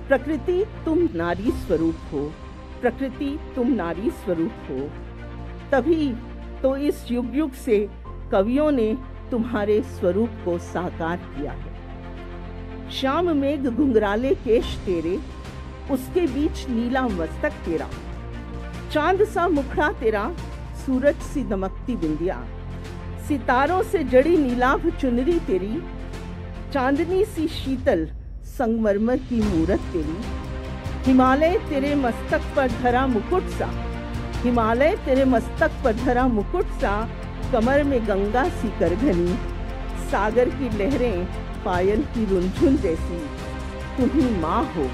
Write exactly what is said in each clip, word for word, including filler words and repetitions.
प्रकृति तुम नारी स्वरूप हो, प्रकृति तुम नारी स्वरूप हो। तभी तो इस युग युग से कवियों ने तुम्हारे स्वरूप को साकार किया है। श्याम मेघ घुंघराले केश तेरे, उसके बीच नीला मस्तक तेरा, चांद सा मुखड़ा तेरा, सूरज सी दमकती बिंदिया, सितारों से जड़ी नीलाभ चुनरी तेरी, चांदनी सी शीतल संगमरमर की मूरत तेरी, हिमालय तेरे मस्तक पर धरा मुकुट सा, हिमालय तेरे मस्तक पर धरा मुकुट सा, कमर में गंगा सी करघनी, सागर की लहरें पायल की रुनझुन जैसी, तुम ही माँ हो।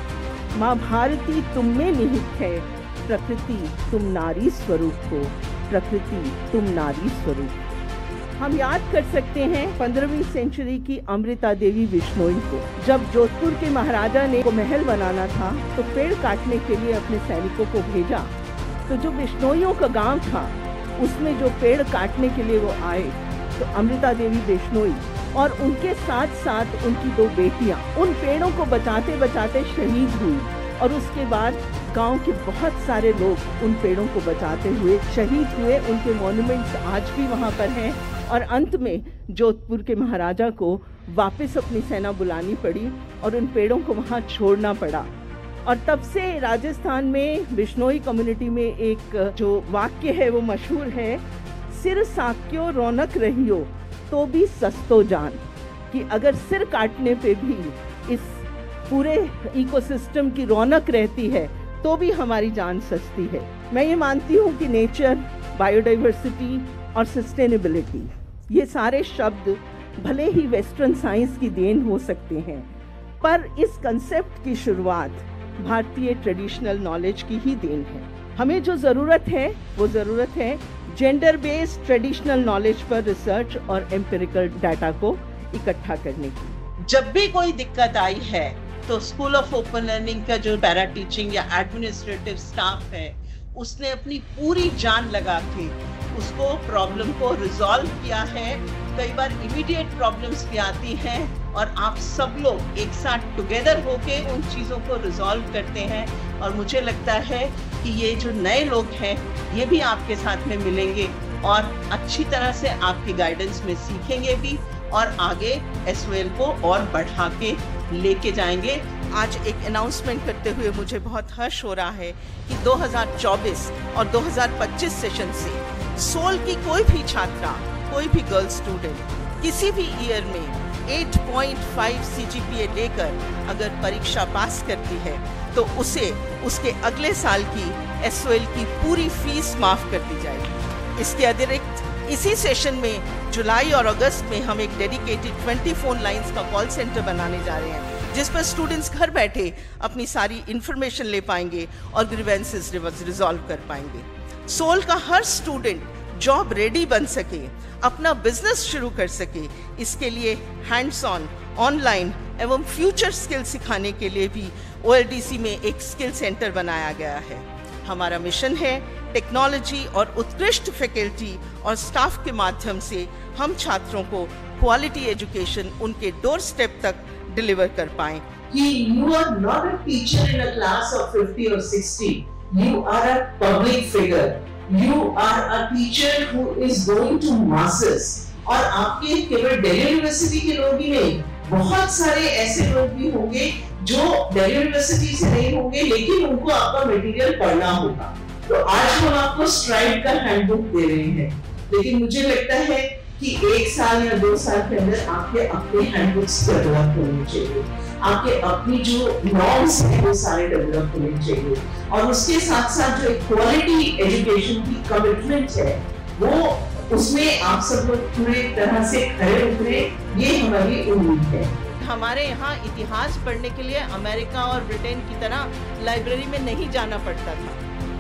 माँ भारती तुम में निहित है, प्रकृति तुम नारी स्वरूप हो, प्रकृति तुम नारी स्वरूप हो। हम याद कर सकते हैं पंद्रहवीं सेंचुरी की अमृता देवी बिश्नोई को। जब जोधपुर के महाराजा ने को महल बनाना था तो पेड़ काटने के लिए अपने सैनिकों को भेजा, तो जो बिश्नोइयों का गांव था उसमें जो पेड़ काटने के लिए वो आए, तो अमृता देवी बिश्नोई और उनके साथ साथ उनकी दो बेटियां उन पेड़ों को बचाते बचाते शहीद हुई। और उसके बाद गांव के बहुत सारे लोग उन पेड़ों को बचाते हुए शहीद हुए। उनके मॉन्यूमेंट्स आज भी वहां पर हैं। और अंत में जोधपुर के महाराजा को वापस अपनी सेना बुलानी पड़ी और उन पेड़ों को वहां छोड़ना पड़ा। और तब से राजस्थान में बिश्नोई कम्युनिटी में एक जो वाक्य है वो मशहूर है, सिर साक्यो रौनक रहियो तो भी सस्तो जान, कि अगर सिर काटने पे भी इस पूरे इकोसिस्टम की रौनक रहती है तो भी हमारी जान सस्ती है। मैं ये मानती हूँ कि नेचर, बायोडाइवर्सिटी और सस्टेनेबिलिटी, ये सारे शब्द भले ही वेस्टर्न साइंस की देन हो सकते हैं, पर इस कंसेप्ट की शुरुआत भारतीय ट्रेडिशनल नॉलेज की ही देन है। हमें जो ज़रूरत है वो ज़रूरत है जेंडर बेस्ड ट्रेडिशनल नॉलेज पर रिसर्च और एम्पिरिकल डाटा को इकट्ठा करने की। जब भी कोई दिक्कत आई है तो स्कूल ऑफ ओपन लर्निंग का जो पैरा टीचिंग या एडमिनिस्ट्रेटिव स्टाफ है उसने अपनी पूरी जान लगा के उसको प्रॉब्लम को रिजॉल्व किया है। कई बार इमीडिएट प्रॉब्लम्स भी आती हैं और आप सब लोग एक साथ टुगेदर होके उन चीज़ों को रिजॉल्व करते हैं। और मुझे लगता है कि ये जो नए लोग हैं ये भी आपके साथ में मिलेंगे और अच्छी तरह से आपकी गाइडेंस में सीखेंगे भी और आगे एस ओ एल को और बढ़ा के लेके जाएंगे। आज एक अनाउंसमेंट करते हुए मुझे बहुत हर्ष हो रहा है कि दो हज़ार चौबीस और दो हज़ार पच्चीस सेशन से सोल की कोई भी छात्रा, कोई भी गर्ल स्टूडेंट किसी भी ईयर में आठ पॉइंट पाँच सी जी पी ए लेकर अगर परीक्षा पास करती है तो उसे उसके अगले साल की एस ओ एल की पूरी फीस माफ कर दी जाएगी। इसके अतिरिक्त इसी सेशन में जुलाई और अगस्त में हम एक डेडिकेटेड चौबीस फोन लाइंस का कॉल सेंटर बनाने जा रहे हैं, जिस पर स्टूडेंट्स घर बैठे अपनी सारी इंफॉर्मेशन ले पाएंगे और ग्रीवेंसेस रिजॉल्व कर पाएंगे। सोल का हर स्टूडेंट जॉब रेडी बन सके, अपना बिजनेस शुरू कर सके, इसके लिए हैंड्स ऑन, ऑनलाइन एवं फ्यूचर स्किल सिखाने के लिए भी ओ एल डी सी में एक स्किल सेंटर बनाया गया है। हमारा मिशन है टेक्नोलॉजी और उत्कृष्ट फैकल्टी और स्टाफ के माध्यम से हम छात्रों को क्वालिटी एजुकेशन उनके डोर स्टेप तक डिलीवर कर पाएं। You are not a teacher in a class of fifty or sixty. You are a public figure. You are a teacher who is going to masses. और आपके केवल Delhi university के लोग ही नहीं, बहुत सारे ऐसे लोग भी होंगे जो दिल्ली यूनिवर्सिटी से नहीं होंगे लेकिन उनको आपका मटेरियल पढ़ना होगा। तो आज हम आपको स्ट्राइड का हैंडबुक दे रहे हैं, लेकिन मुझे लगता है कि एक साल या दो साल के अंदर आपके अपने हैंडबुक्स डेवलप होने चाहिए, आपके अपनी जो नॉर्म्स हैं वो सारे डेवलप होने चाहिए और उसके साथ साथ जो क्वालिटी एजुकेशन की कमिटमेंट है वो उसमें आप सब लोग पूरी तरह से खड़े उतरे, ये हमारी उम्मीद है। हमारे यहाँ इतिहास पढ़ने के लिए अमेरिका और ब्रिटेन की तरह लाइब्रेरी में नहीं जाना पड़ता था।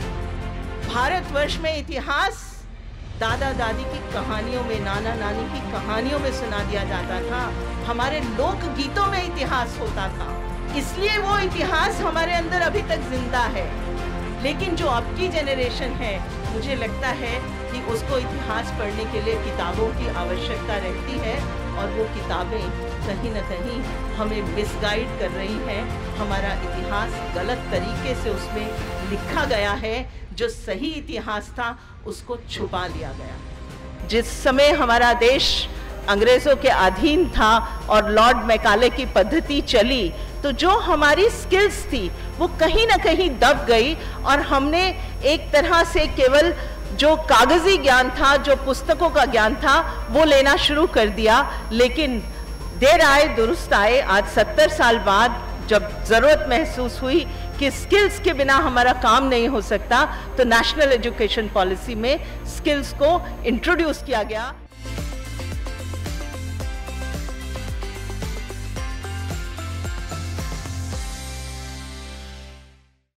भारतवर्ष में इतिहास दादा दादी की कहानियों में, नाना नानी की कहानियों में सुना दिया जाता था। हमारे लोक गीतों में इतिहास होता था, इसलिए वो इतिहास हमारे अंदर अभी तक जिंदा है। लेकिन जो अब की जनरेशन है, मुझे लगता है कि उसको इतिहास पढ़ने के लिए किताबों की आवश्यकता रहती है और वो किताबें कहीं ना कहीं हमें मिसगाइड कर रही हैं। हमारा इतिहास गलत तरीके से उसमें लिखा गया है, जो सही इतिहास था उसको छुपा लिया गया। जिस समय हमारा देश अंग्रेज़ों के अधीन था और लॉर्ड मैकाले की पद्धति चली, तो जो हमारी स्किल्स थी वो कहीं ना कहीं दब गई और हमने एक तरह से केवल जो कागजी ज्ञान था, जो पुस्तकों का ज्ञान था, वो लेना शुरू कर दिया। लेकिन देर आए दुरुस्त आए, आज सत्तर साल बाद जब ज़रूरत महसूस हुई कि स्किल्स के बिना हमारा काम नहीं हो सकता, तो नेशनल एजुकेशन पॉलिसी में स्किल्स को इंट्रोड्यूस किया गया।